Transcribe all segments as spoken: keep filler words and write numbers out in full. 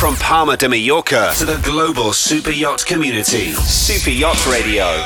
From Palma de Mallorca to the global super yacht community. Super Yacht Radio.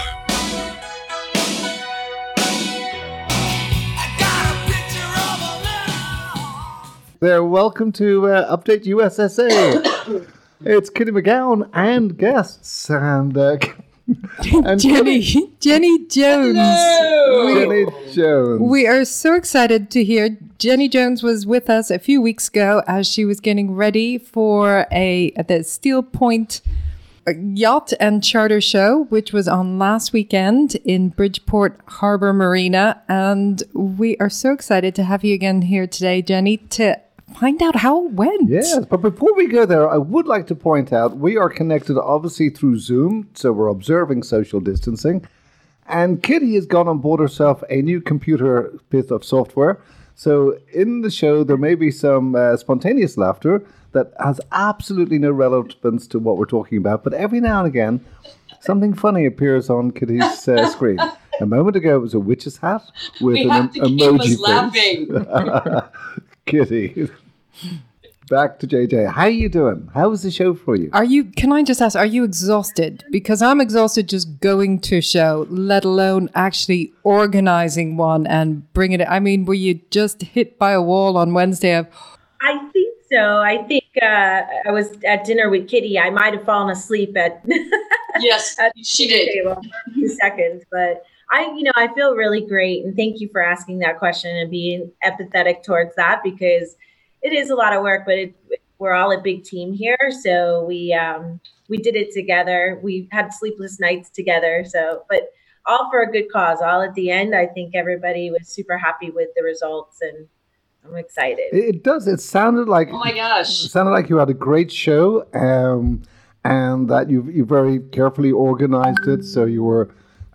There, welcome to uh, Update U S S A. It's Kitty McGowan and guests, and, uh, and Jenny, Jenny Jones. Hello. Jenny Jones. We are so excited to hear. Jenny Jones was with us a few weeks ago as she was getting ready for a the Steel Point Yacht and Charter Show, which was on last weekend in Bridgeport Harbour Marina, and we are so excited to have you again here today, Jenny, to find out how it went. Yes, but before we go there, I would like to point out we are connected obviously through Zoom, so we're observing social distancing. And Kitty has gone on board herself a new computer bit of software. So in the show, there may be some uh, spontaneous laughter that has absolutely no relevance to what we're talking about. But every now and again, something funny appears on Kitty's uh, screen. A moment ago, it was a witch's hat with we an have to emoji keep us laughing. Kitty. Back to J J. How are you doing? How was the show for you? Are you, can I just ask, are you exhausted? Because I'm exhausted just going to a show, let alone actually organizing one and bringing it. I mean, were you just hit by a wall on Wednesday of... I think so. I think uh, I was at dinner with Kitty. I might have fallen asleep at... Yes, at she did. Table in a few seconds, but I, you know, I feel really great. And thank you for asking that question and being empathetic towards that, because it is a lot of work, but it, we're all a big team here. So we um, we did it together. We had sleepless nights together. So, but all for a good cause. All at the end, I think everybody was super happy with the results, and I'm excited. It does. It sounded like Oh my gosh! It sounded like you had a great show, um, and that you you very carefully organized it, so you were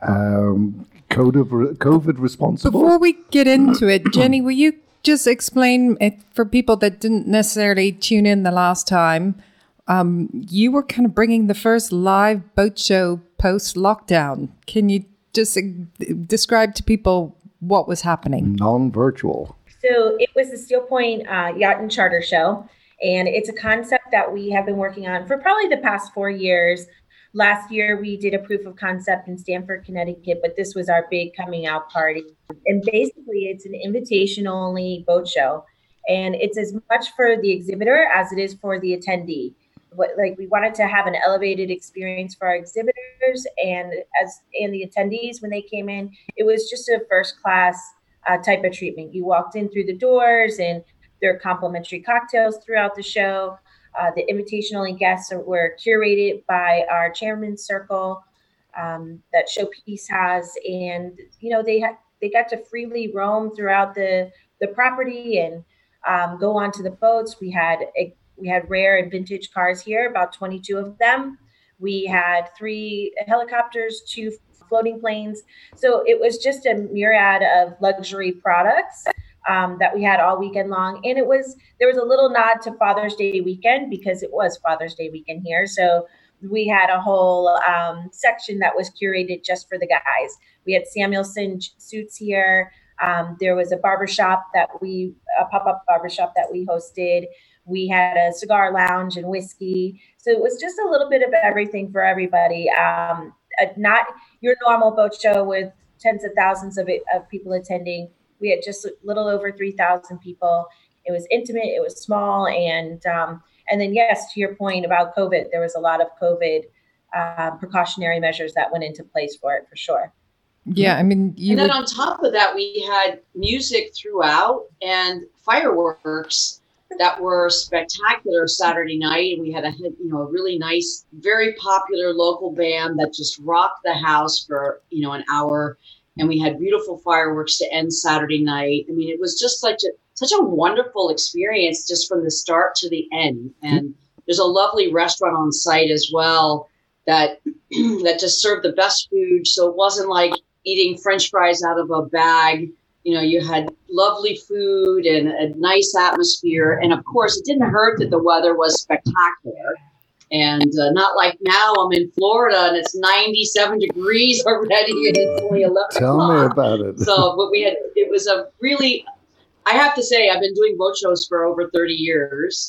um, COVID COVID responsible. Before we get into it, Jenny, will you just explain it for people that didn't necessarily tune in the last time? Um, you were kind of bringing the first live boat show post-lockdown. Can you just uh, describe to people what was happening? Non-virtual. So it was the Steel Point uh, Yacht and Charter Show, and it's a concept that we have been working on for probably the past four years. Last year, we did a proof of concept in Stamford, Connecticut, but this was our big coming out party. And basically, it's an invitation-only boat show, and it's as much for the exhibitor as it is for the attendee. What, like we wanted to have an elevated experience for our exhibitors and as and the attendees when they came in. It was just a first-class uh, type of treatment. You walked in through the doors, and there are complimentary cocktails throughout the show. Uh, the invitational guests are, were curated by our chairman's circle um, that Showpiece has, and you know they ha- they got to freely roam throughout the the property and um, go onto the boats. We had a, we had rare and vintage cars here, about twenty-two of them. We had three helicopters, two floating planes. So it was just a myriad of luxury products Um, that we had all weekend long. And it was, there was a little nod to Father's Day weekend because it was Father's Day weekend here. So we had a whole um, section that was curated just for the guys. We had Samuelson suits here. Um, there was a barbershop that we, a pop-up barbershop that we hosted. We had a cigar lounge and whiskey. So it was just a little bit of everything for everybody. Um, not your normal boat show with tens of thousands of, it, of people attending. We had just a little over three thousand people. It was intimate, it was small. And um, and then, yes, to your point about COVID, there was a lot of COVID uh, precautionary measures that went into place for it, for sure. Yeah, I mean, you and then would... on top of that, we had music throughout and fireworks that were spectacular Saturday night. We had a you know a really nice, very popular local band that just rocked the house for you know an hour. And we had beautiful fireworks to end Saturday night. I mean, it was just like a, such a wonderful experience just from the start to the end. And there's a lovely restaurant on site as well that that just served the best food. So it wasn't like eating French fries out of a bag. You know, you had lovely food and a nice atmosphere. And of course, it didn't hurt that the weather was spectacular. And uh, not like now I'm in Florida and it's ninety-seven degrees already and it's only eleven Tell o'clock. me about it. So what we had, it was a really, I have to say, I've been doing boat shows for over thirty years.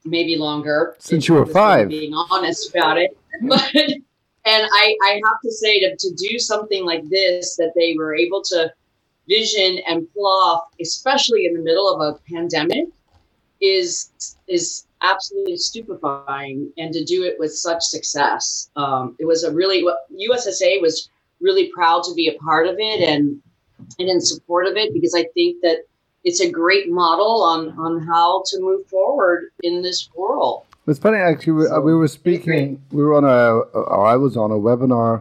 maybe longer. Since you were five. Being honest about it. But, and I, I have to say to, to do something like this, that they were able to vision and pull off, especially in the middle of a pandemic, is is absolutely stupefying. And to do it with such success. Um, it was a really, U S S A was really proud to be a part of it and, and in support of it, because I think that it's a great model on, on how to move forward in this world. It's funny, actually, we, So, we were speaking, we were on a, or I was on a webinar,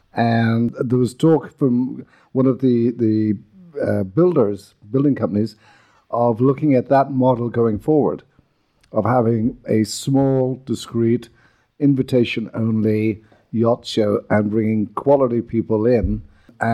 and there was talk from one of the, the uh, builders, building companies, of looking at that model going forward, of having a small, discreet, invitation-only yacht show and bringing quality people in,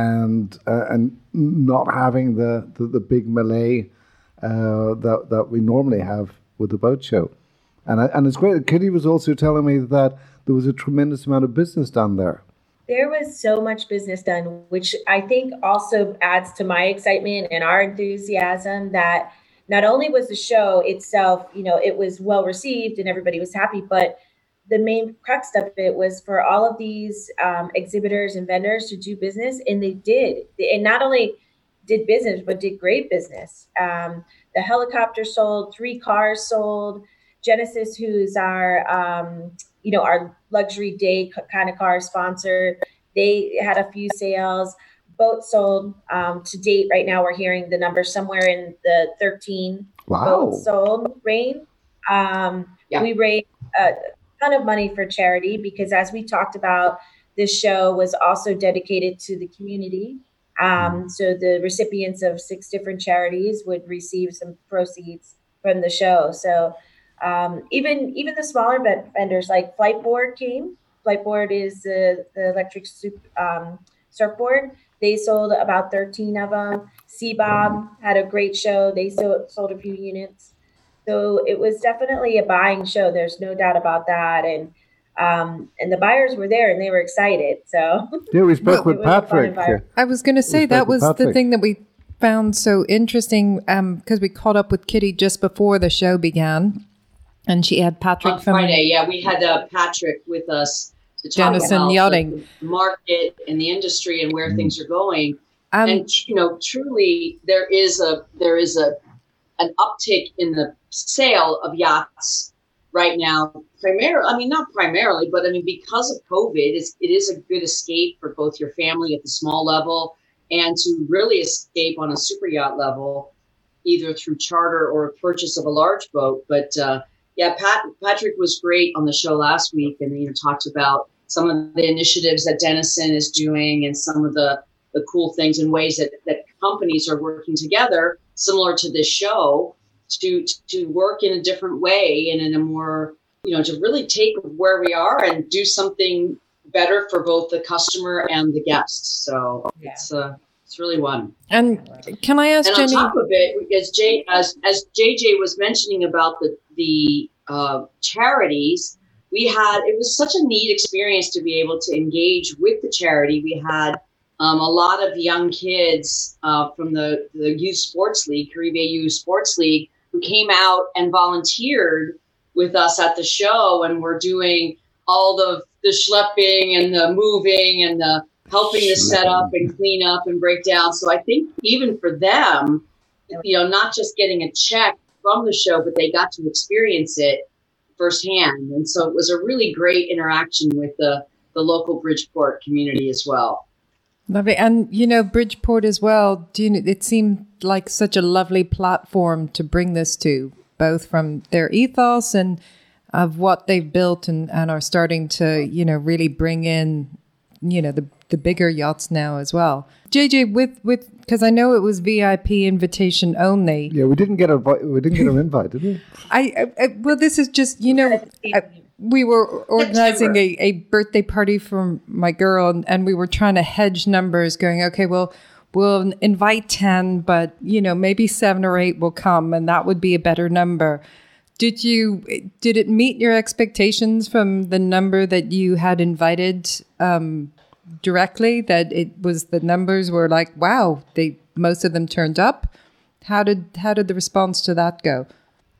and uh, and not having the, the, the big melee uh, that that we normally have with the boat show. And I, and it's great. Kitty was also telling me that there was a tremendous amount of business done there. There was so much business done, which I think also adds to my excitement and our enthusiasm, that not only was the show itself, you know, it was well received and everybody was happy, but the main crux of it was for all of these um, exhibitors and vendors to do business, and they did. And not only did business, but did great business. Um, the helicopter sold, three cars sold. Genesis, who's our, um, you know, our luxury day kind of car sponsor, they had a few sales. Boats sold um, to date. Right now, we're hearing the number somewhere in the thirteen Wow. boats sold range. Um, Yeah. We raised a ton of money for charity because, as we talked about, this show was also dedicated to the community. Um, so the recipients of six different charities would receive some proceeds from the show. So um, even even the smaller vendors like Flightboard came. Flightboard is the, the electric soup, um, surfboard. They sold about thirteen of them. Seabob had a great show. They sold, sold a few units. So it was definitely a buying show. There's no doubt about that. And um, and the buyers were there and they were excited. So Yeah, we spoke Well, with it was a fun Patrick. environment. I was going to say spoke that with was the Patrick. thing that we found so interesting, because we caught up with Kitty just before the show began, and she had Patrick On from Friday, yeah, we had uh, Patrick with us to talk Dennison about Yachting. the market and the industry and where things are going. Um, and you know, truly, there is a there is a an uptick in the sale of yachts right now. Primarily, I mean, not primarily, but I mean, because of COVID, it's, it is a good escape for both your family at the small level and to really escape on a super yacht level, either through charter or purchase of a large boat. But uh, yeah, Pat, Patrick was great on the show last week, and you know, talked about some of the initiatives that Dennison is doing and some of the, the cool things and ways that, that companies are working together, similar to this show, to to work in a different way and in a more, you know, to really take where we are and do something better for both the customer and the guests. So Yeah. it's uh, it's really one. and can I ask And on Jenny? top of it, as Jay as as J J was mentioning about the the uh, charities, we had it was such a neat experience to be able to engage with the charity. We had um, a lot of young kids uh, from the the Youth Sports League, Caribe Youth Sports League, who came out and volunteered with us at the show, and we're doing all the the schlepping and the moving and the helping to set up and clean up and break down. So I think even for them, you know, not just getting a check from the show, but they got to experience it firsthand. And so it was a really great interaction with the, the local Bridgeport community as well. Lovely. And, you know, Bridgeport as well, do you, it seemed like such a lovely platform to bring this to, both from their ethos and of what they've built and, and are starting to, you know, really bring in, you know, the, the bigger yachts now as well. J J, with, with, because I know it was V I P invitation only. Yeah, we didn't get a vi- we didn't get an invite, did we? I, I, I well, this is just, you know, I, we were organizing a, a birthday party for my girl, and, and we were trying to hedge numbers, going, okay, well, we'll invite ten, but, you know, maybe seven or eight will come, and that would be a better number. Did you, did it meet your expectations from the number that you had invited um, directly, that it was, the numbers were like, wow, they, most of them turned up? How did, how did the response to that go?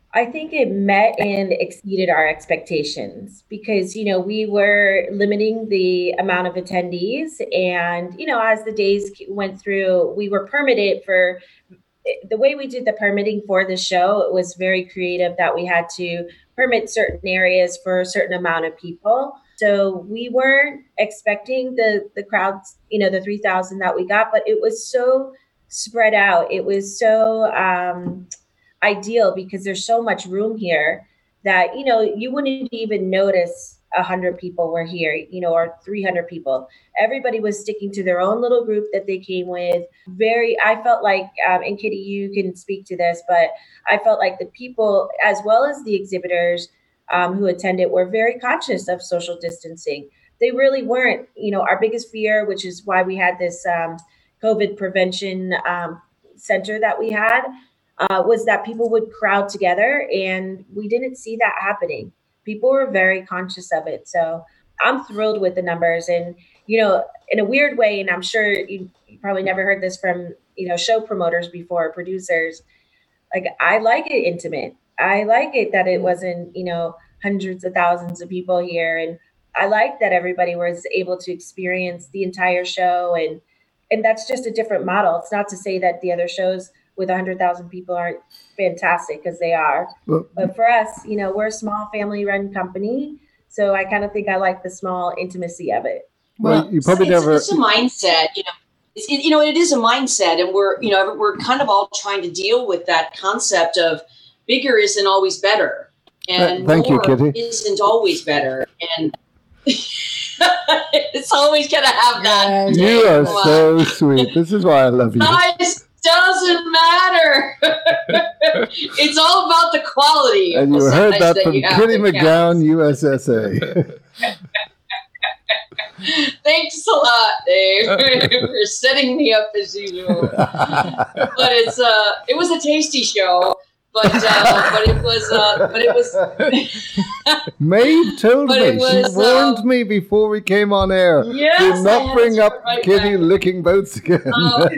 I think it met and exceeded our expectations because, you know, we were limiting the amount of attendees. And, you know, as the days went through, we were permitted for the way we did the permitting for the show. It was very creative that we had to permit certain areas for a certain amount of people. So we weren't expecting the, the crowds, you know, the three thousand that we got, but it was so spread out. It was so, um, ideal because there's so much room here that, you know, you wouldn't even notice a hundred people were here, you know, or three hundred people. Everybody was sticking to their own little group that they came with. Very, I felt like, um, and Kitty, you can speak to this, but I felt like the people, as well as the exhibitors um, who attended, were very conscious of social distancing. They really weren't, you know, our biggest fear, which is why we had this um, COVID prevention um, center that we had, Uh, was that people would crowd together, and we didn't see that happening. People were very conscious of it. So I'm thrilled with the numbers. And, you know, in a weird way, and I'm sure you, you probably never heard this from, you know, show promoters before, producers, like I like it intimate. I like it that it wasn't, you know, hundreds of thousands of people here. And I like that everybody was able to experience the entire show. And, and that's just a different model. It's not to say that the other shows with one hundred thousand people aren't fantastic, because they are. Well, but for us, you know, we're a small family-run company. So I kind of think I like the small intimacy of it. Well, well you probably it's, never... It's a mindset, you know. It's, it, you know, it is a mindset. And we're, you know, we're kind of all trying to deal with that concept of bigger isn't always better. And uh, thank more you, Kitty. Isn't always better. And it's always going to have that. You are so sweet. This is why I love you. Nice. Doesn't matter. It's all about the quality. And you heard that, that from Kitty McGowan, U S S A. Thanks a lot, Dave, for setting me up as usual. But it's uh, it was a tasty show. But uh, but it was uh, but it was. Maeve told me. Was, she warned uh, me before we came on air. Yes, do not bring up right Kitty back. licking boats again. Um,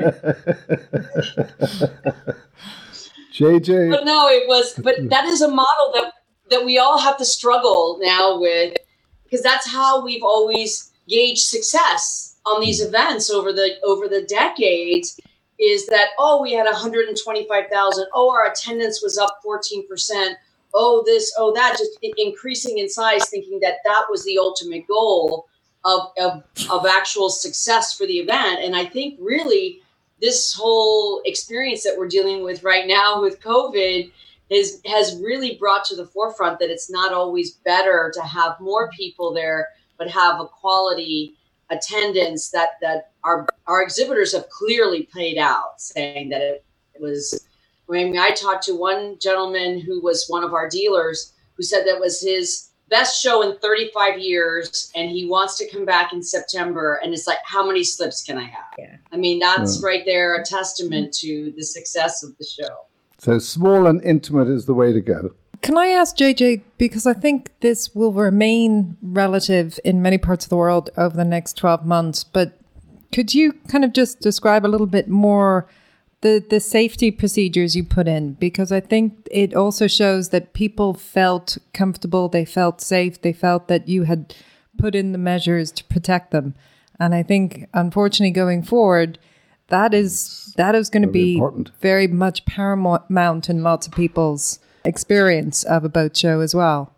J J. But no, it was. But that is a model that that we all have to struggle now with, because that's how we've always gauged success on these events over the over the decades. Is that, oh, we had one hundred twenty-five thousand. Oh, our attendance was up fourteen percent. Oh, this, oh, that, just increasing in size, thinking that that was the ultimate goal of, of, of actual success for the event. And I think really this whole experience that we're dealing with right now with COVID is, has really brought to the forefront that it's not always better to have more people there, but have a quality attendance that, that our our exhibitors have clearly played out, saying that it, it was, I mean, I talked to one gentleman who was one of our dealers who said that was his best show in thirty-five years, and he wants to come back in September. And it's like, how many slips can I have? Yeah. I mean, that's yeah. right there a testament to the success of the show. So small and intimate is the way to go. Can I ask J J, because I think this will remain relative in many parts of the world over the next twelve months, but could you kind of just describe a little bit more the, the safety procedures you put in? Because I think it also shows that people felt comfortable, they felt safe, they felt that you had put in the measures to protect them. And I think, unfortunately, going forward, that is that is going to be important. Very much paramount in lots of people's experience of a boat show as well.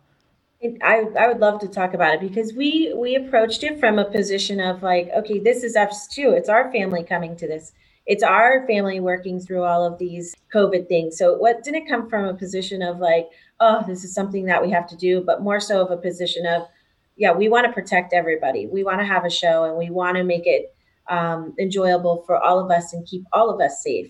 I, I would love to talk about it, because we we approached it from a position of like, okay, this is us too. It's our family coming to this. It's our family working through all of these COVID things. So what didn't come from a position of like, oh, this is something that we have to do, but more so of a position of, yeah, we want to protect everybody. We want to have a show, and we want to make it um, enjoyable for all of us and keep all of us safe.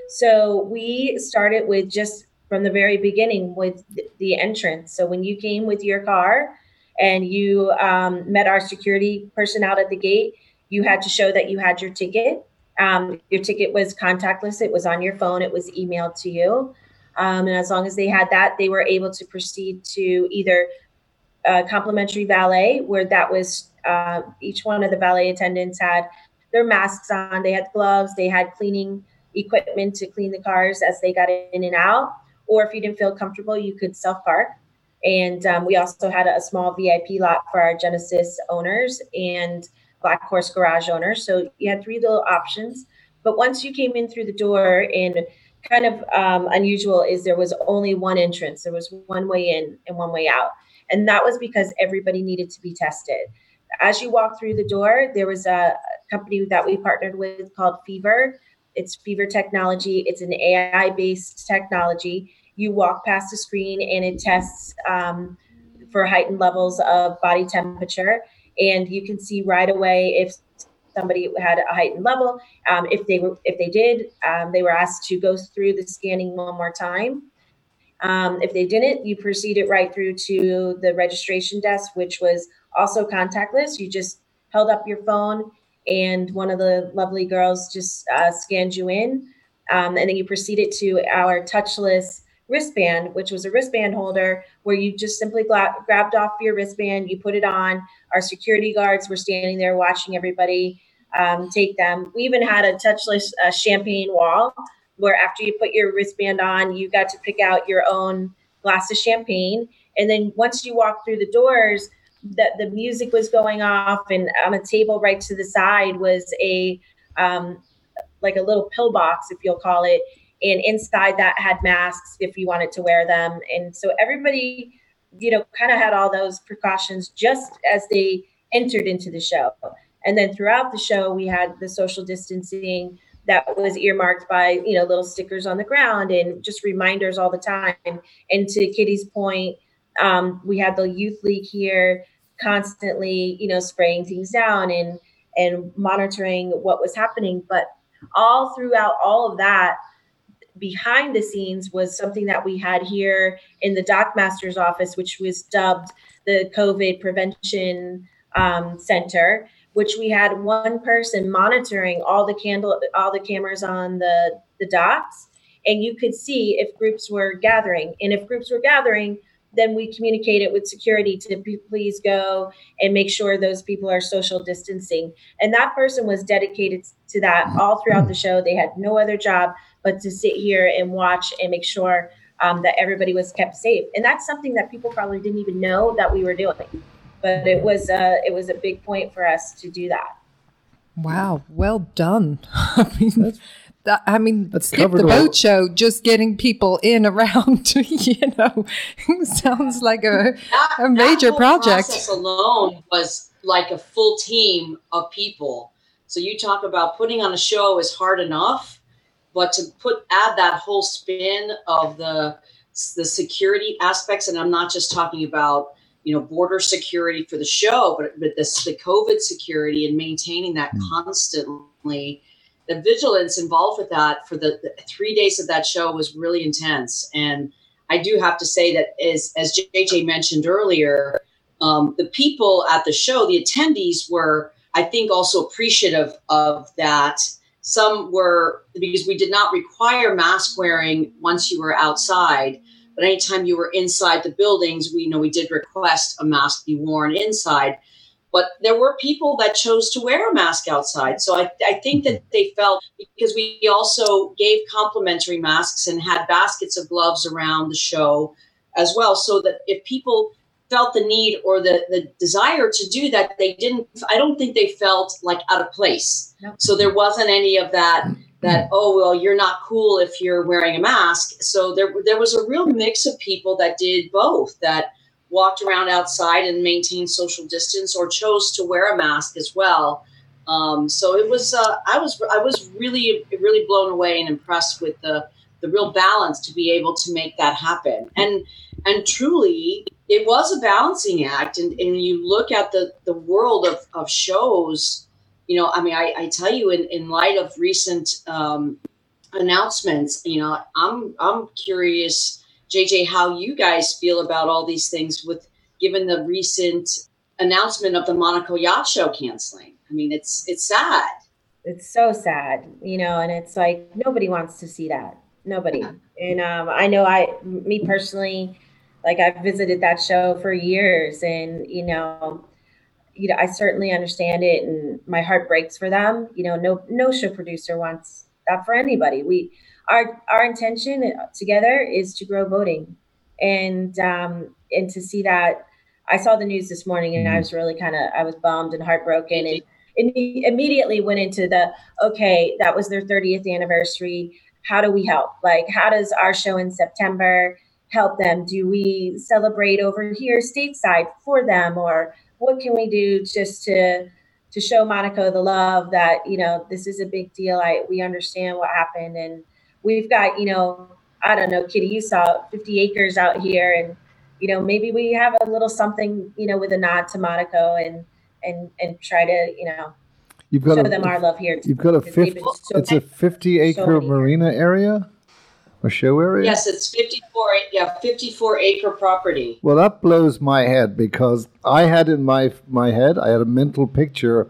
So we started with just from the very beginning with the entrance. So when you came with your car and you um, met our security person out at the gate, you had to show that you had your ticket. Um, your ticket was contactless. It was on your phone. It was emailed to you. Um, and as long as they had that, they were able to proceed to either uh, complimentary valet, where that was uh, each one of the valet attendants had their masks on. They had gloves. They had cleaning equipment to clean the cars as they got in and out. or if you didn't feel comfortable, you could self-park. And um, we also had a, a small V I P lot for our Genesis owners and Black Horse Garage owners. So you had three little options. But once you came in through the door, and kind of um, unusual is there was only one entrance. There was one way in and one way out. And that was because everybody needed to be tested. As you walk through the door, there was a company that we partnered with called Fever. It's Fever Technology. It's an A I-based technology. You walk past the screen and it tests um, for heightened levels of body temperature. And you can see right away if somebody had a heightened level. Um, if they were, if they did, um, they were asked to go through the scanning one more time. Um, if they didn't, you proceeded right through to the registration desk, which was also contactless. You just held up your phone and one of the lovely girls just uh, scanned you in. Um, and then you proceeded to our touchless wristband, which was a wristband holder where you just simply gra- grabbed off your wristband, you put it on. Our security guards were standing there watching everybody um, take them. We even had a touchless uh, champagne wall where after you put your wristband on, you got to pick out your own glass of champagne. And then once you walk through the doors, the, the music was going off, and on a table right to the side was a um, like a little pill box, if you'll call it. And inside that had masks if you wanted to wear them. And so everybody, you know, kind of had all those precautions just as they entered into the show. And then throughout the show, we had the social distancing that was earmarked by, you know, little stickers on the ground and just reminders all the time. And to Kitty's point, um, we had the youth league here constantly, you know, spraying things down and, and monitoring what was happening. But all throughout all of that, behind the scenes was something that we had here in the Dock Master's office, which was dubbed the COVID Prevention um, Center, which we had one person monitoring all the candle, all the cameras on the, the docks. And you could see if groups were gathering. And if groups were gathering, then we communicated with security to please go and make sure those people are social distancing. And that person was dedicated to that all throughout the show. They had no other job but to sit here and watch and make sure um, that everybody was kept safe. And that's something that people probably didn't even know that we were doing. But it was uh, it was a big point for us to do that. Wow, well done. I mean, that, I mean, That's skip the covered boat all- show, just getting people in around, you know, sounds like a, That, a major that whole project. process alone was like a full team of people. So you talk about putting on a show is hard enough, but to put add that whole spin of the the security aspects, and I'm not just talking about, you know, border security for the show, but but this the COVID security and maintaining that constantly. The vigilance involved with that for the, the three days of that show was really intense. And I do have to say that as, as J J mentioned earlier, um, the people at the show, the attendees were, I think, also appreciative of that. Some were, because we did not require mask wearing once you were outside, but anytime you were inside the buildings, we you know we did request a mask be worn inside. But there were people that chose to wear a mask outside. So I, I think that they felt, because we also gave complimentary masks and had baskets of gloves around the show as well. So that if people felt the need or the, the desire to do that, they didn't, I don't think they felt like out of place. Nope. So there wasn't any of that, that, oh, well, you're not cool if you're wearing a mask. So there, there was a real mix of people that did both, that walked around outside and maintained social distance or chose to wear a mask as well. Um, so it was, uh, I was, I was really, really blown away and impressed with the, the real balance to be able to make that happen. And, and truly it was a balancing act. And, and you look at the, the world of, of shows, you know, I mean, I, I tell you in, in light of recent, um, announcements, you know, I'm, I'm curious, J J, how you guys feel about all these things with given the recent announcement of the Monaco Yacht Show canceling. I mean, it's it's sad. It's so sad, you know, and it's like nobody wants to see that. Nobody. And um, I know I, me personally, like I've visited that show for years, and you know, you know, I certainly understand it, and my heart breaks for them. You know, no no show producer wants that for anybody. We our our intention together is to grow boating, and um, and to see that. I saw the news this morning, and I was really kind of I was bummed and heartbroken, and, and immediately went into the okay, that was their thirtieth anniversary. How do we help? Like, how does our show in September help them? Do we celebrate over here stateside for them, or what can we do just to to show Monaco the love that, you know, this is a big deal. I we understand what happened, and we've got, you know, I don't know, Kitty, you saw fifty acres out here, and you know, maybe we have a little something, you know, with a nod to Monaco, and and and try to, you know, you've got show a, them our love here. You've got a fifty. So it's a fifty-acre so marina area, a show area. Yes, it's fifty-four. Yeah, fifty-four acre property. Well, that blows my head, because I had in my my head, I had a mental picture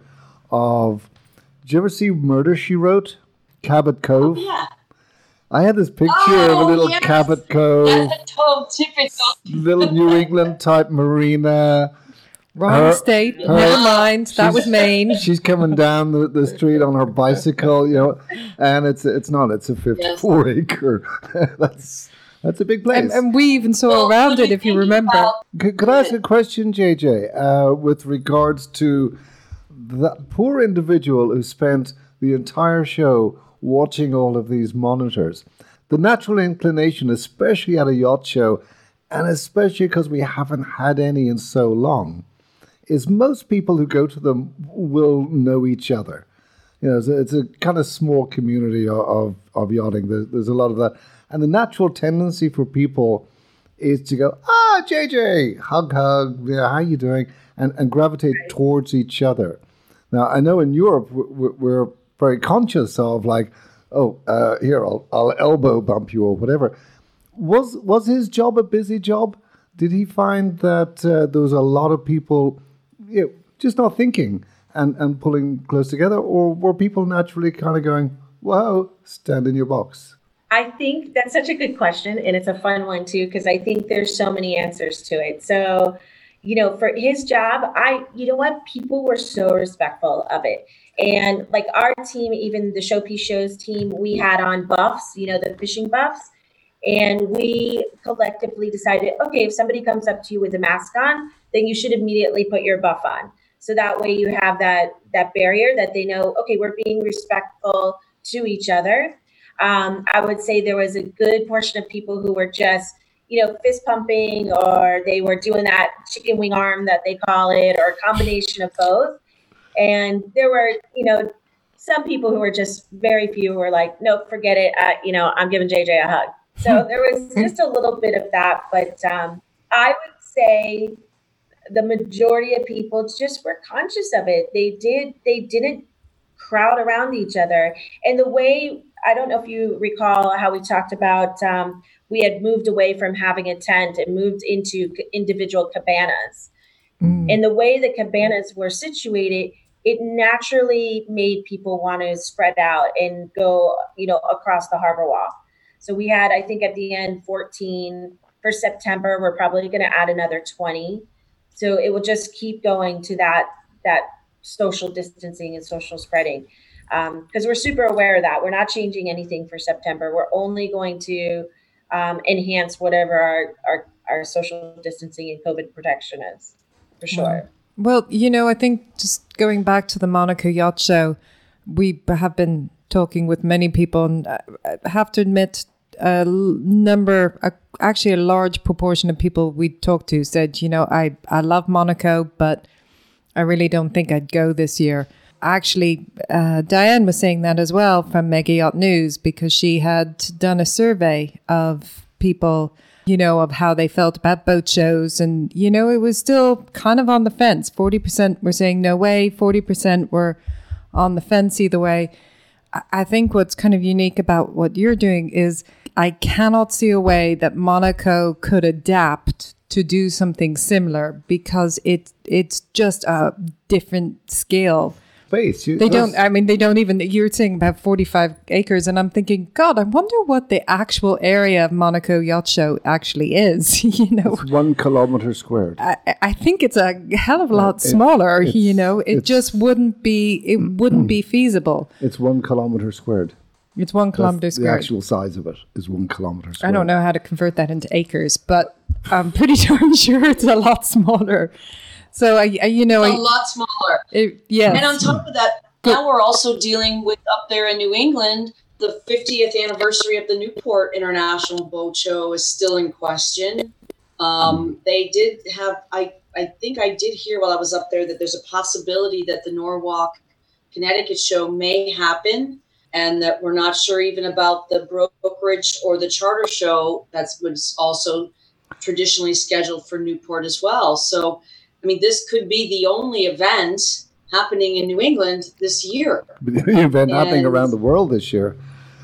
of. Did you ever see Murder, She Wrote? Cabot Cove. Oh, yeah. I had this picture oh, of a little yes. Cabot Cove, That's a typical little New England type marina. Wrong Her- state. her- Never mind. That was Maine. She's coming down the, the street on her bicycle, you know, and it's it's not. It's a fifty-four yes. acre. that's that's a big place. And, and we even saw well, around it, if you remember. About- could, could I ask a question, J J, uh, with regards to that poor individual who spent the entire show watching all of these monitors? The natural inclination, especially at a yacht show, and especially because we haven't had any in so long, is most people who go to them will know each other. You know, it's a, it's a kind of small community of, of, of yachting. There's, there's a lot of that. And the natural tendency for people is to go, ah, J J, hug, hug, yeah, how you doing? And, and gravitate towards each other. Now, I know in Europe, we're, we're very conscious of like, oh, uh, here, I'll, I'll elbow bump you or whatever. Was was his job a busy job? Did he find that uh, there was a lot of people, you know, just not thinking and, and pulling close together? Or were people naturally kind of going, whoa, stand in your box? I think that's such a good question, and it's a fun one too, because I think there's so many answers to it. So, you know, for his job, I, you know what, people were so respectful of it. And like our team, even the Showpiece Shows team, we had on buffs, you know, the fishing buffs. And we collectively decided, okay, if somebody comes up to you with a mask on, then you should immediately put your buff on. So that way you have that that barrier that they know, okay, we're being respectful to each other. Um, I would say there was a good portion of people who were just, you know, fist pumping, or they were doing that chicken wing arm that they call it, or a combination of both. And there were, you know, some people who were just very few who were like, nope, forget it. Uh, you know, I'm giving J J a hug. So there was just a little bit of that. But um, I would say the majority of people just were conscious of it. They did. They didn't crowd around each other. And the way, I don't know if you recall how we talked about, um, we had moved away from having a tent and moved into individual cabanas. Mm. And the way the cabanas were situated, it naturally made people want to spread out and go, you know, across the harbor wall. So we had, I think at the end, fourteen for September. We're probably going to add another twenty. So it will just keep going to that that social distancing and social spreading. Because um, we're super aware of that. We're not changing anything for September. We're only going to um, enhance whatever our, our, our social distancing and COVID protection is, for sure. Well, you know, I think just going back to the Monaco Yacht Show, we have been talking with many people, and I have to admit, a number, a, actually a large proportion of people we talked to said, you know, I, I love Monaco, but I really don't think I'd go this year. Actually, uh, Diane was saying that as well from Mega Yacht News, because she had done a survey of people, you know, of how they felt about boat shows. And, you know, it was still kind of on the fence. forty percent were saying no way, forty percent were on the fence either way. I, I think what's kind of unique about what you're doing is I cannot see a way that Monaco could adapt to do something similar, because it it's just a different scale. Space. You, they don't, I mean, they don't even, you're saying about forty-five acres, and I'm thinking, God, I wonder what the actual area of Monaco Yacht Show actually is, you know. It's one kilometer squared. I, I think it's a hell of a lot it, smaller, you know. It just wouldn't be, it wouldn't be feasible. It's one kilometer squared. It's one kilometer That's the squared. actual size of it is one kilometer square. I don't know how to convert that into acres, but I'm pretty darn sure it's a lot smaller. So, I, I you know, A I, lot smaller. it, yes. And on top of that, now we're also dealing with up there in New England, the fiftieth anniversary of the Newport International Boat Show is still in question. Um, they did have, I, I think I did hear while I was up there that there's a possibility that the Norwalk, Connecticut show may happen, and that we're not sure even about the brokerage or the charter show that's was also traditionally scheduled for Newport as well. So, I mean, this could be the only event happening in New England this year. The event happening And- around the world this year.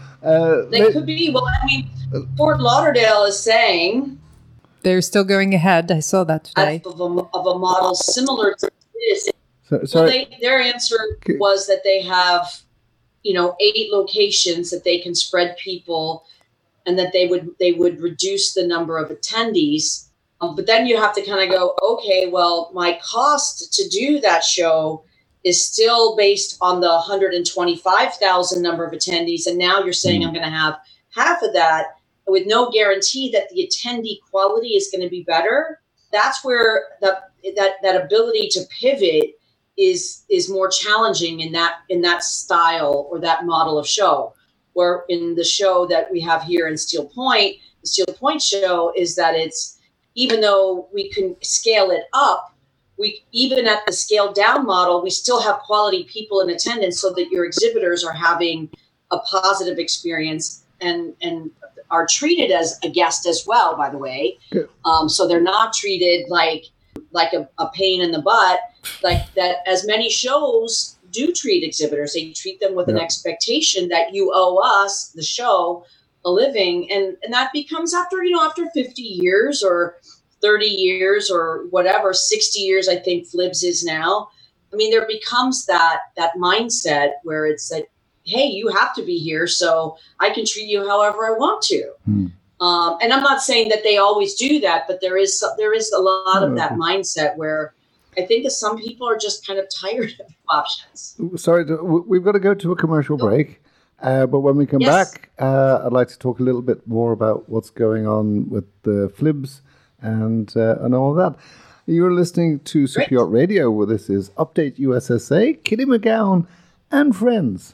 Uh, They let- could be. Well, I mean, Fort Lauderdale is saying They're still going ahead. I saw that today. of a, of a model similar to this. so, So sorry. they, their answer Okay. was that they have, you know, eight locations that they can spread people, and that they would they would reduce the number of attendees. Um, but then you have to kind of go, okay, well, my cost to do that show is still based on the one hundred twenty-five thousand number of attendees, and now you're saying I'm going to have half of that with no guarantee that the attendee quality is going to be better. That's where that that that ability to pivot is is more challenging in that in that style or that model of show. Where in the show that we have here in Steel Point, the Steel Point show is that it's, even though we can scale it up, we even at the scaled down model, we still have quality people in attendance so that your exhibitors are having a positive experience and and are treated as a guest as well, by the way. Good. Um, so they're not treated like like a, a pain in the butt, like that as many shows do treat exhibitors. They treat them with an Yeah. expectation that you owe us, the show, a living. And, and that becomes after, you know, after fifty years or thirty years or whatever, sixty years, I think Flibs is now. I mean, there becomes that that mindset where it's like, hey, you have to be here, so I can treat you however I want to. Hmm. Um, and I'm not saying that they always do that, but there is so- there is a lot of that mindset where I think that some people are just kind of tired of options. Sorry, to- w- we've got to go to a commercial break. Uh, but when we come Yes. back, uh, I'd like to talk a little bit more about what's going on with the Flibs and uh, and all that. You're listening to Super Yacht Radio, where this is Update U S S A, Kitty McGowan, and friends.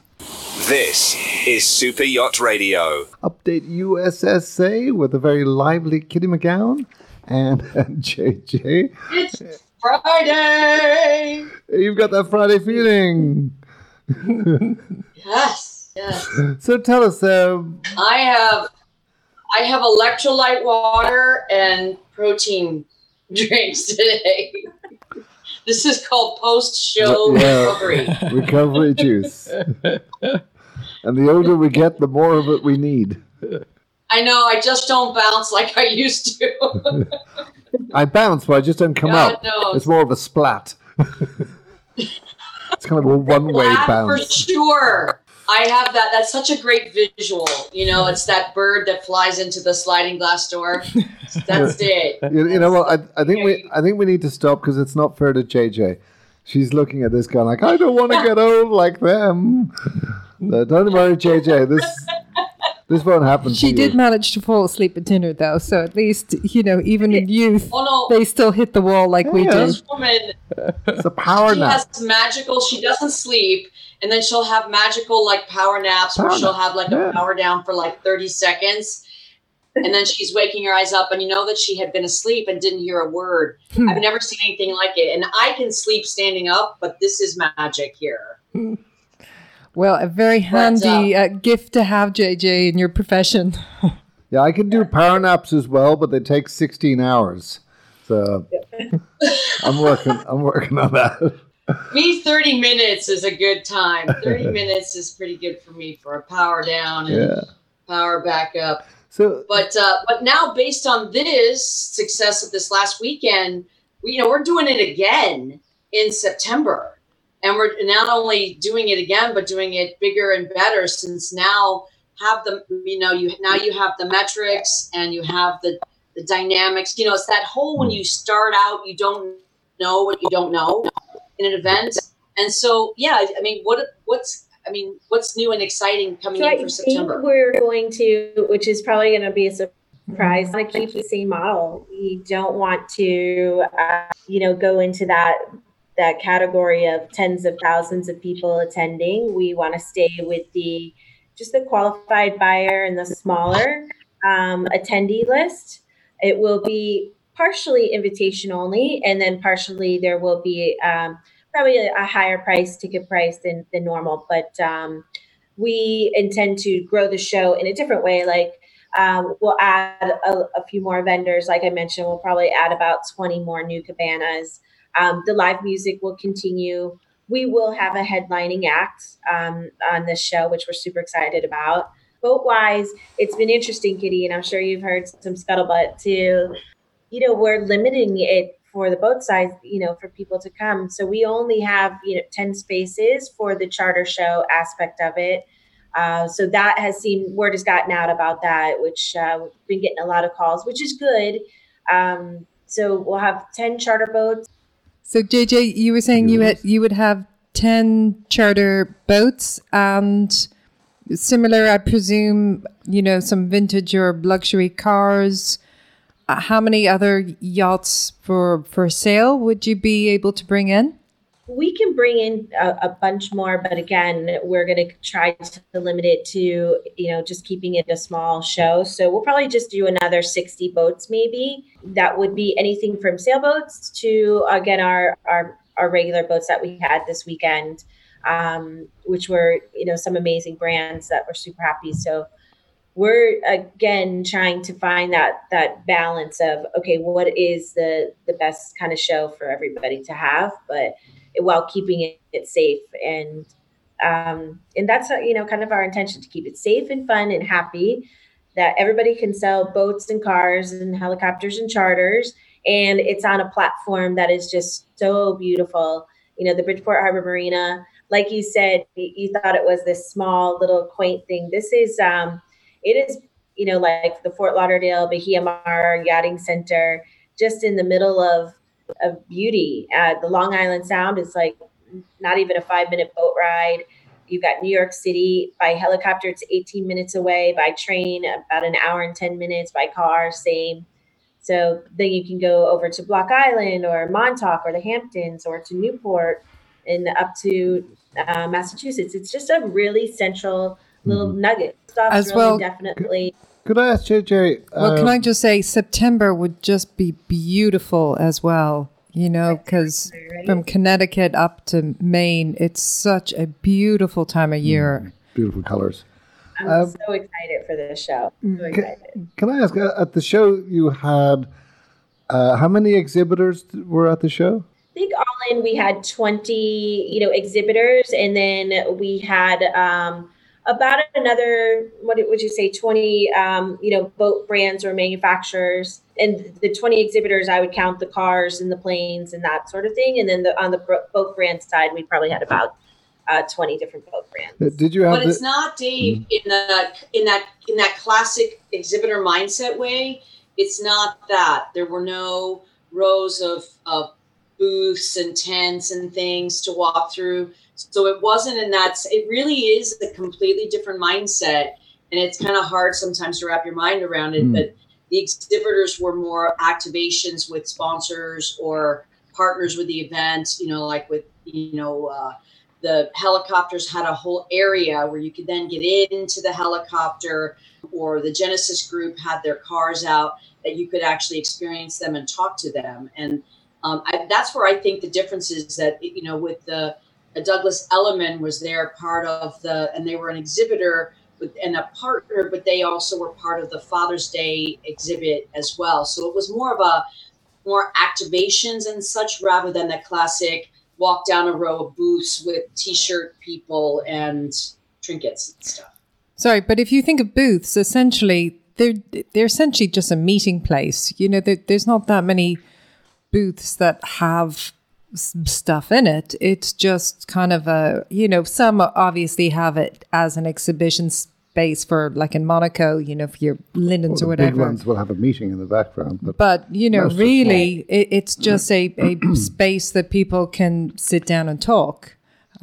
This is Super Yacht Radio. Update U S S A with a very lively Kitty McGowan and, and J J. It's Friday. You've got that Friday feeling. Yes, yes. So tell us, uh, I have I have electrolyte water and protein drinks today. This is called post-show Yeah. recovery. recovery juice. And the older we get, the more of it we need. I know, I just don't bounce like I used to. I bounce, but I just don't come God up. knows. It's more of a splat. It's kind of a one-way Flat for bounce. sure. I have that. That's such a great visual. You know, it's that bird that flies into the sliding glass door. That's it. You, you know what? I, I think we I think we need to stop because it's not fair to J J. She's looking at this guy like, I don't want to get old like them. No, don't worry, J J. This this won't happen. She to did you. manage to fall asleep at dinner, though. So at least, you know, even in youth, Oh no, they still hit the wall like we Yeah. did. this woman, It's a power she nap. has magical. She doesn't sleep, and then she'll have magical like power naps where Power she'll nap, have like yeah. a power down for like thirty seconds, and then she's waking her eyes up, and you know that she had been asleep and didn't hear a word. Hmm. I've never seen anything like it, and I can sleep standing up, but this is magic here. Well, a very handy uh, gift to have, J J, in your profession. Yeah, I can do power naps as well, but they take sixteen hours. So I'm working. I'm working on that. Me, thirty minutes is a good time. thirty minutes is pretty good for me for a power down and Yeah. power back up. So But uh, but now, based on this success of this last weekend, we, you know, we're doing it again in September, and we're not only doing it again, but doing it bigger and better. Since now have the you know you now you have the metrics and you have the the dynamics. You know, it's that whole when you start out, you don't know what you don't know in an event, and so yeah, I mean, what what's I mean, what's new and exciting coming so in I for September? think we're going to, which is probably going to be a surprise, want to keep the same model. We don't want to, uh, you know, go into that that category of tens of thousands of people attending. We want to stay with the just the qualified buyer and the smaller um, attendee list. It will be partially invitation only, and then partially there will be um, probably a, a higher price ticket price than, than normal. But um, we intend to grow the show in a different way. Like um, we'll add a, a few more vendors. Like I mentioned, we'll probably add about twenty more new cabanas. Um, the live music will continue. We will have a headlining act um, on this show, which we're super excited about. Boat-wise, it's been interesting, Kitty, and I'm sure you've heard some scuttlebutt too. You know, we're limiting it for the boat size, you know, for people to come. So we only have, you know, ten spaces for the charter show aspect of it. Uh, so that has seemed, word has gotten out about that, which uh, we've been getting a lot of calls, which is good. Um, so we'll have ten charter boats. So J J, you were saying you had, you would have ten charter boats and similar, I presume, you know, some vintage or luxury cars. Uh, how many other yachts for, for sale would you be able to bring in? We can bring in a, a bunch more, but again, we're going to try to limit it to, you know, just keeping it a small show. So we'll probably just do another sixty boats, maybe. That would be anything from sailboats to, again, our, our, our regular boats that we had this weekend, um, which were, you know, some amazing brands that were super happy. So we're, again, trying to find that that balance of, okay, what is the, the best kind of show for everybody to have, but while keeping it, it safe. And um, and that's, you know, kind of our intention, to keep it safe and fun and happy, that everybody can sell boats and cars and helicopters and charters. And it's on a platform that is just so beautiful. You know, the Bridgeport Harbor Marina, like you said, you thought it was this small little quaint thing. This is, um, it is, you know, like the Fort Lauderdale Bahia Mar Yachting Center, just in the middle of of beauty. Uh, the Long Island Sound is like not even a five minute boat ride. You've got New York City by helicopter. It's eighteen minutes away. By train, about an hour and ten minutes. By car, same. So then you can go over to Block Island or Montauk or the Hamptons or to Newport and up to uh, Massachusetts. It's just a really central little mm-hmm. nugget. Stuff's As really well, Could, definitely. could I ask J J? Well, uh, can I just say September would just be beautiful as well, you know, because right. from Connecticut up to Maine, it's such a beautiful time of year. Mm, beautiful colors. I'm Um, so excited for this show. So excited. Can, can I ask, uh, at the show you had, uh, how many exhibitors were at the show? I think all in we had twenty, you know, exhibitors, and then we had um, about another, what would you say, twenty, um, you know, boat brands or manufacturers. And the twenty exhibitors, I would count the cars and the planes and that sort of thing. And then the, on the boat brand side, we probably had about uh, twenty different boat brands. Uh, Did you have? But it's the, not, Dave, mm-hmm. in the in that in that classic exhibitor mindset way. It's not that. There were no rows of of booths and tents and things to walk through. So it wasn't in that. It really is a completely different mindset, and it's kind of hard sometimes to wrap your mind around it. Mm. But the exhibitors were more activations with sponsors or partners with the event. You know, like with you know uh, the helicopters had a whole area where you could then get into the helicopter, or the Genesis group had their cars out that you could actually experience them and talk to them. And um, I, that's where I think the difference is that you know with the Uh, Douglas Elliman was there, part of the, and they were an exhibitor with, and a partner, but they also were part of the Father's Day exhibit as well. So it was more of a, more activations and such rather than the classic walk down a row of booths with T-shirt people and trinkets and stuff. Sorry, but if you think of booths, essentially, they're, they're essentially just a meeting place. You know, there, there's not that many booths that have stuff in it. It's just kind of a, you know, some obviously have it as an exhibition space for, like in Monaco, you know, for your linens well, or the whatever. Big ones will have a meeting in the background. But, but you know, really, it, it's just a, a space that people can sit down and talk.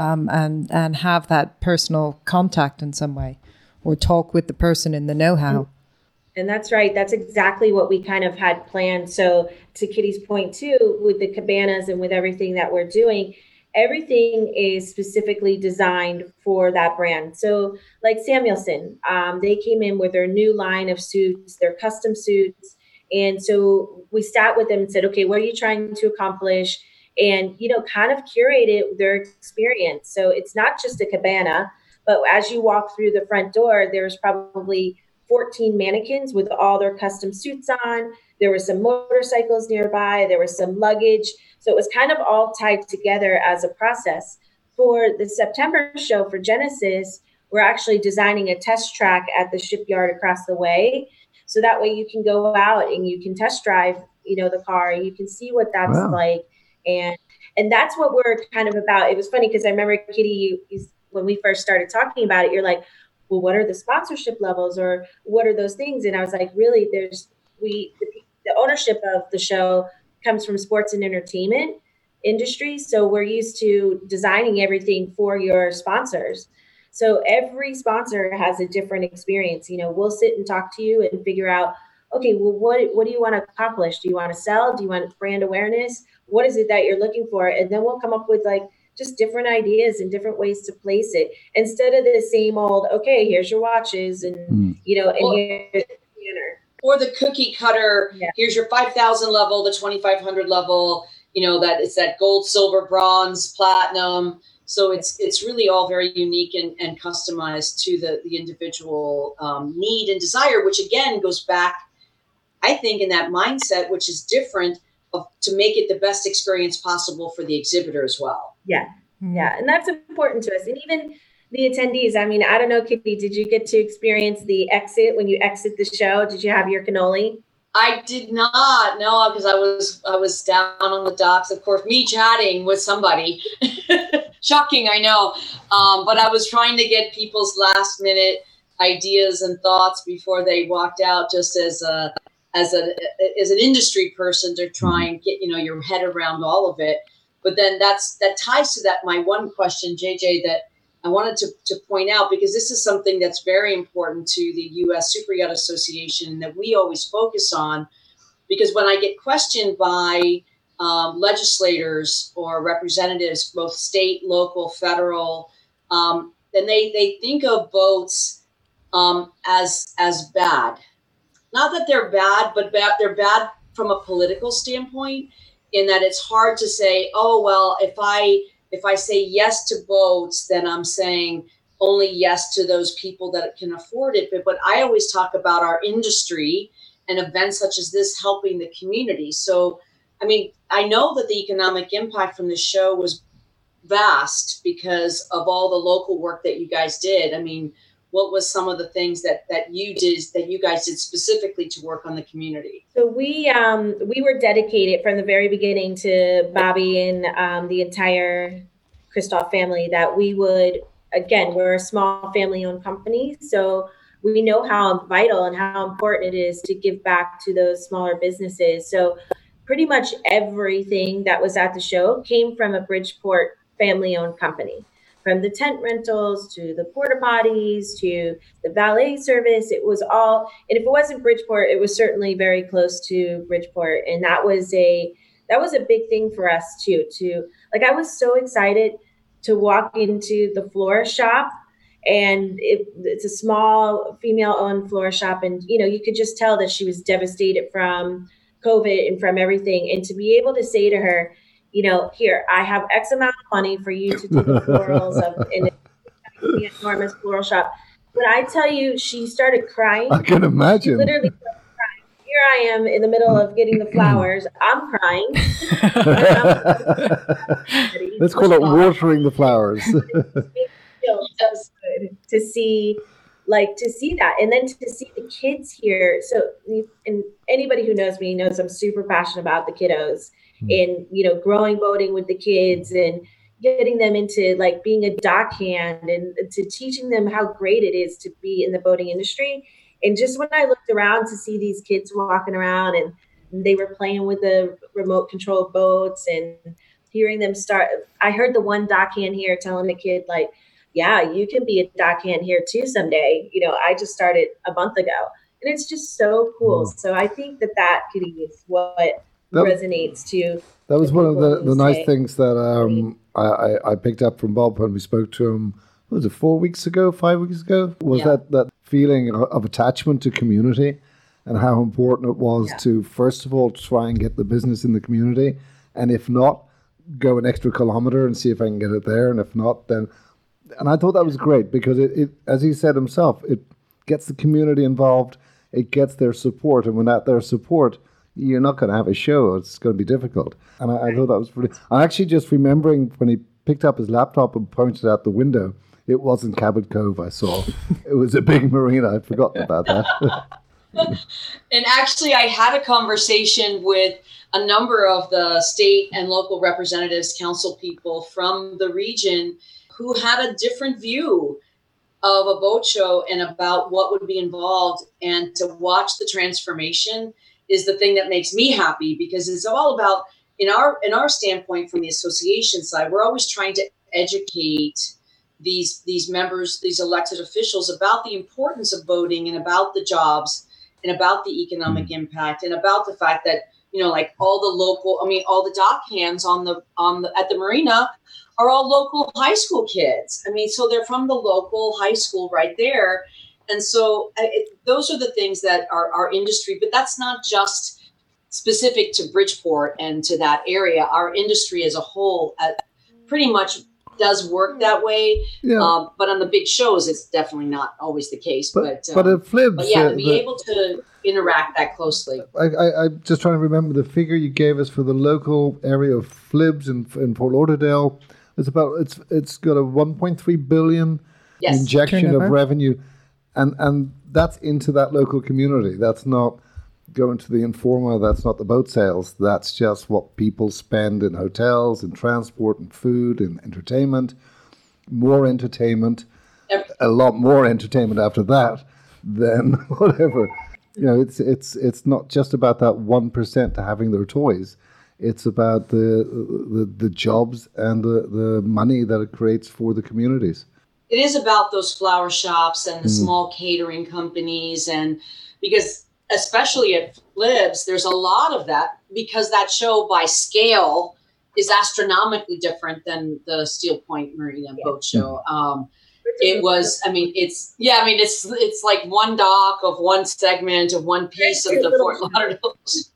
um, and and have that personal contact in some way, or talk with the person in the know-how. And that's right. That's exactly what we kind of had planned. So to Kitty's point too, with the cabanas and with everything that we're doing, everything is specifically designed for that brand. So like Samuelson, um, they came in with their new line of suits, their custom suits. And so we sat with them and said, okay, what are you trying to accomplish? And, you know, kind of curated their experience. So it's not just a cabana, but as you walk through the front door, there's probably fourteen mannequins with all their custom suits on. There were some motorcycles nearby. There was some luggage. So it was kind of all tied together as a process. For the September show for Genesis, we're actually designing a test track at the shipyard across the way. So that way you can go out and you can test drive, you know, the car. You can see what that's wow. like. And and that's what we're kind of about. It was funny because I remember, Kitty, you, you, when we first started talking about it, you're like, well, what are the sponsorship levels or what are those things? And I was like, really, there's we the, the ownership of the show comes from sports and entertainment industry. So we're used to designing everything for your sponsors. So every sponsor has a different experience. You know, we'll sit and talk to you and figure out, okay, well, what, what do you want to accomplish? Do you want to sell? Do you want brand awareness? What is it that you're looking for? And then we'll come up with like just different ideas and different ways to place it instead of the same old, okay, here's your watches and, mm. you know, and well, here's the banner. Or the cookie cutter, yeah. here's your five thousand level, the twenty-five hundred level, you know, that it's that gold, silver, bronze, platinum. So it's it's really all very unique and, and customized to the, the individual um, need and desire, which again goes back, I think, in that mindset, which is different of, to make it the best experience possible for the exhibitor as well. Yeah. Yeah. And that's important to us. And even the attendees, I mean, I don't know, Kitty, did you get to experience the exit when you exit the show? Did you have your cannoli? I did not, no, because I was I was down on the docks, of course, me chatting with somebody. Shocking, I know. Um, but I was trying to get people's last minute ideas and thoughts before they walked out, just as a as a as an industry person to try and get, you know, your head around all of it. But then that's that ties to that my one question, J J, that I wanted to, to point out, because this is something that's very important to the U S Super Yacht Association that we always focus on, because when I get questioned by um, legislators or representatives, both state, local, federal, um, then they, they think of boats um, as as bad. Not that they're bad, but bad, they're bad from a political standpoint, in that it's hard to say, oh, well, if I if I say yes to boats, then I'm saying only yes to those people that can afford it. But, but I always talk about our industry and events such as this helping the community. So, I mean, I know that the economic impact from the show was vast because of all the local work that you guys did. I mean, what was some of the things that, that you did, that you guys did specifically to work on the community? So we um, we were dedicated from the very beginning to Bobby and um, the entire Kristoff family that we would, again, we're a small family-owned company, so we know how vital and how important it is to give back to those smaller businesses. So pretty much everything that was at the show came from a Bridgeport family-owned company. From the tent rentals to the porta potties to the valet service, it was all, and if it wasn't Bridgeport, it was certainly very close to Bridgeport. And that was a, that was a big thing for us too, to like, I was so excited to walk into the flora shop, and it, it's a small female owned flora shop. And, you know, you could just tell that she was devastated from COVID and from everything. And to be able to say to her, you know, here, I have X amount of money for you to do the florals of in an enormous floral shop. But I tell you, she started crying. I can imagine. She literally started crying. Here I am in the middle of getting the flowers. I'm crying. Let's call it watering the flowers. It feels so good to see, like, to see that. And then to see the kids here. So, and anybody who knows me knows I'm super passionate about the kiddos. In, you know, growing boating with the kids and getting them into like being a dock hand and to teaching them how great it is to be in the boating industry. And just when I looked around to see these kids walking around and they were playing with the remote control boats and hearing them start. I heard the one dockhand here telling the kid, like, yeah, you can be a dockhand here too someday. You know, I just started a month ago. And it's just so cool. Mm. So I think that that is what that, resonates to. That was one of the, the nice things that um, I, I, I picked up from Bob when we spoke to him, what was it, four weeks ago, five weeks ago? Was yeah. that, that feeling of, of attachment to community and how important it was yeah. to, first of all, try and get the business in the community. And if not, go an extra kilometer and see if I can get it there. And if not, then... And I thought that was great because it, it, as he said himself, it gets the community involved, it gets their support, and without their support, you're not going to have a show. It's going to be difficult. And I, I thought that was pretty... I'm actually just remembering when he picked up his laptop and pointed out the window, it wasn't Cabot Cove I saw. It was a big marina. I'd forgotten about that. And actually, I had a conversation with a number of the state and local representatives, council people from the region who had a different view of a boat show and about what would be involved. And to watch the transformation is the thing that makes me happy, because it's all about, in our in our standpoint from the association side, we're always trying to educate these these members, these elected officials about the importance of boating and about the jobs and about the economic impact and about the fact that, you know, like all the local, I mean, all the dock hands on the on the at the marina are all local high school kids. I mean, so they're from the local high school right there. And so it, those are the things that are our industry, but that's not just specific to Bridgeport and to that area. Our industry as a whole uh, pretty much does work that way. Yeah. Um, but on the big shows, it's definitely not always the case. But But, um, but it flips. But yeah, uh, to be the, able to interact that closely. I, I, I'm just trying to remember the figure you gave us for the local area of Flibs in, in Fort Lauderdale. It's about it's it's got a one point three billion yes. injection Turnover. of revenue, and and that's into that local community. That's not going to the Informa. That's not the boat sales. That's just what people spend in hotels, in transport, and food, and entertainment. More entertainment, Everything. a lot more entertainment after that than whatever. You know, it's it's it's not just about that one percent having their toys. It's about the, the the jobs and the, the money that it creates for the communities. It is about those flower shops and the mm. small catering companies, and because especially at Flibs, there's a lot of that, because that show by scale is astronomically different than the Steel Point Marina yeah. Boat Show. Mm. Um, it was, I mean, it's, yeah, I mean, it's it's like one dock of one segment of one piece of the Fort Lauderdale.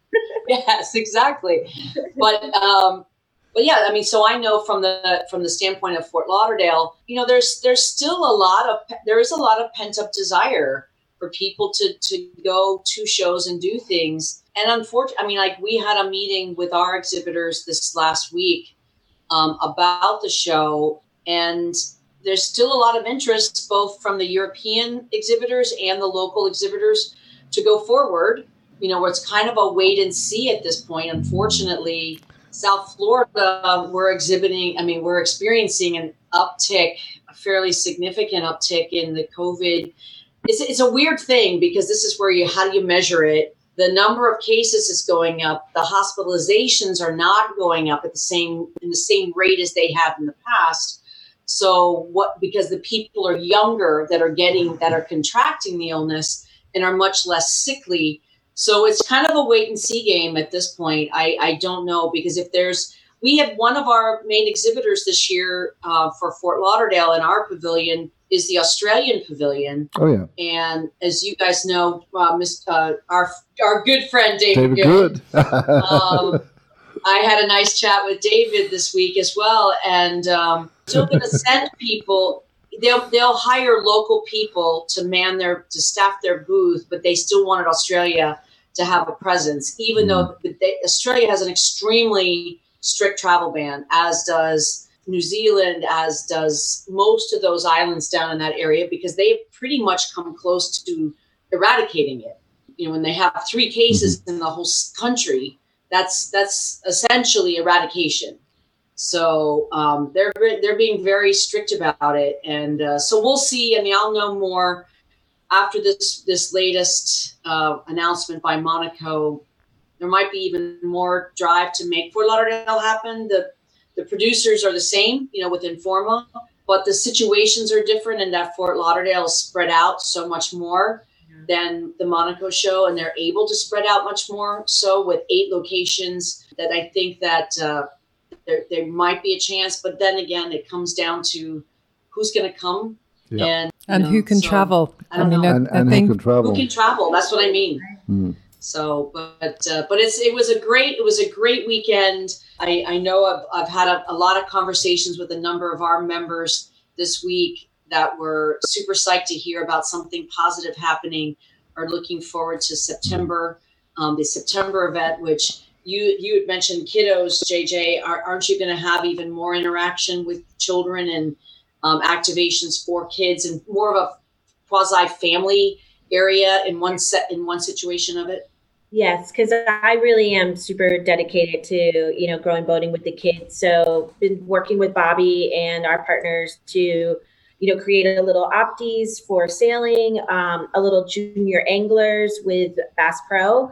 Yes, exactly. But um, but yeah, I mean, so I know from the from the standpoint of Fort Lauderdale, you know, there's there's still a lot of there is a lot of pent up desire for people to to go to shows and do things. And unfortunately, I mean, like we had a meeting with our exhibitors this last week um, about the show, and there's still a lot of interest both from the European exhibitors and the local exhibitors to go forward. You know, where it's kind of a wait and see at this point. Unfortunately, South Florida, we're exhibiting, I mean, we're experiencing an uptick, a fairly significant uptick in the COVID. It's, it's a weird thing, because this is where you, how do you measure it? The number of cases is going up. The hospitalizations are not going up at the same, in the same rate as they have in the past. So what, because the people are younger that are getting, that are contracting the illness and are much less sickly. So it's kind of a wait and see game at this point. I, I don't know, because if there's, we have one of our main exhibitors this year uh, for Fort Lauderdale in our pavilion is the Australian pavilion. Oh yeah. And as you guys know, uh, Mister Uh, our our good friend David, David Good. um, I had a nice chat with David this week as well, and um, still going to send people. They'll they'll hire local people to man their to staff their booth, but they still wanted Australia to have a presence, even mm. though they, Australia has an extremely strict travel ban, as does New Zealand, as does most of those islands down in that area, because they've pretty much come close to eradicating it. You know, when they have three cases mm-hmm. in the whole country, that's that's essentially eradication. So um, they're they're being very strict about it, and uh, so we'll see. I mean, I'll know more after this this latest uh, announcement by Monaco. There might be even more drive to make Fort Lauderdale happen. The the producers are the same, you know, with Informa, but the situations are different, and that Fort Lauderdale is spread out so much more than the Monaco show, and they're able to spread out much more so with eight locations, that I think that uh, there, there might be a chance. But then again, it comes down to who's going to come Yeah. and And you who know, can so, travel. I don't mean, know. I, And, I and think who can travel. Who can travel? That's what I mean. Mm. So, but uh, but it's it was a great it was a great weekend. I, I know I've I've had a, a lot of conversations with a number of our members this week that were super psyched to hear about something positive happening, or looking forward to September, um, the September event, which you you had mentioned kiddos, J J. Are, aren't you going to have even more interaction with children and um, activations for kids, and more of a quasi family area in one set in one situation of it? Yes, because I really am super dedicated to, you know, growing boating with the kids. So been working with Bobby and our partners to, you know, create a little opties for sailing, um, a little junior anglers with Bass Pro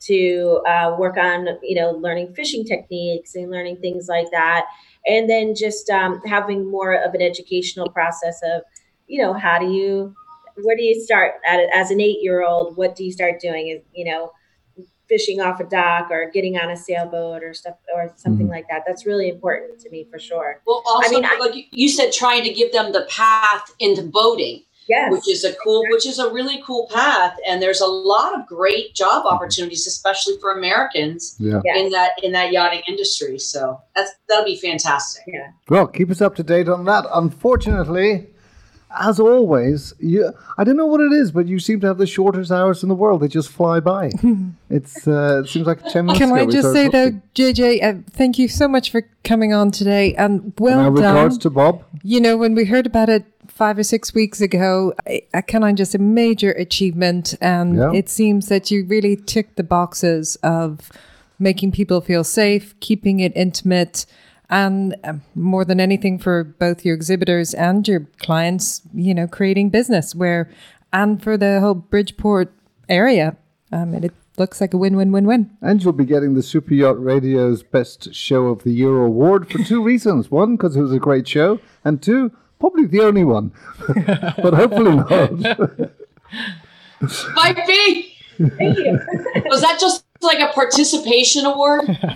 to uh, work on, you know, learning fishing techniques and learning things like that. And then just um, having more of an educational process of, you know, how do you, where do you start at it as an eight-year-old? What do you start doing? Is, you know, fishing off a dock or getting on a sailboat or stuff or something mm-hmm. like that. That's really important to me for sure. Well, also, I mean, like I, you said, trying to give them the path into boating, yes, which is a cool, which is a really cool path. And there's a lot of great job opportunities, especially for Americans yeah. yes. in that in that yachting industry. So that's that'll be fantastic. Yeah. Well, keep us up to date on that. Unfortunately, as always, you, I don't know what it is, but you seem to have the shortest hours in the world. They just fly by. It's uh, it seems like ten minutes Can ago I we just say, started though, J J, uh, thank you so much for coming on today. And well Now, done. regards to Bob. You know, when we heard about it five or six weeks ago, I, I kind of just a major achievement. And Yeah. it seems that you really ticked the boxes of making people feel safe, keeping it intimate, and um, more than anything for both your exhibitors and your clients, you know, creating business where, and for the whole Bridgeport area. Um, and it looks like a win-win-win-win. And you'll be getting the Super Yacht Radio's Best Show of the Year award for two reasons. One, because it was a great show. And two, probably the only one. But hopefully not. Might be. Thank you. Was that just like a participation award? An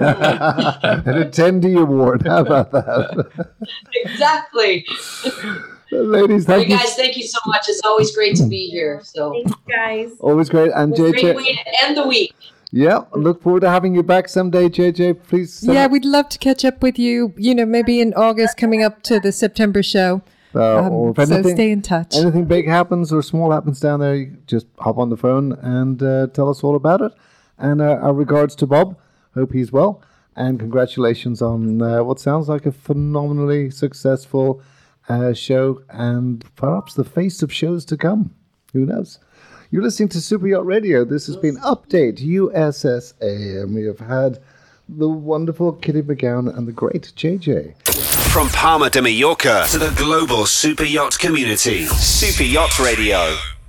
attendee award. How about that? Exactly. Ladies, Hey thank you. guys, thank you so much. It's always great to be here. So Thanks, guys. Always great. And J great J, way to end the week. yeah, look forward to having you back someday, J J. Please. send Yeah, it- we'd love to catch up with you, you know, maybe in August coming up to the September show. Uh, Um, or if so anything, stay in touch. anything big happens or small happens down there, you just hop on the phone and uh, tell us all about it. And uh, our regards to Bob. Hope he's well. And congratulations on uh, what sounds like a phenomenally successful uh, show, and perhaps the face of shows to come. Who knows? You're listening to Super Yacht Radio. This has been Update U S S A, and we have had the wonderful Kitty McGowan and the great J J. From Palma de Mallorca to the global super yacht community, Super Yacht Radio.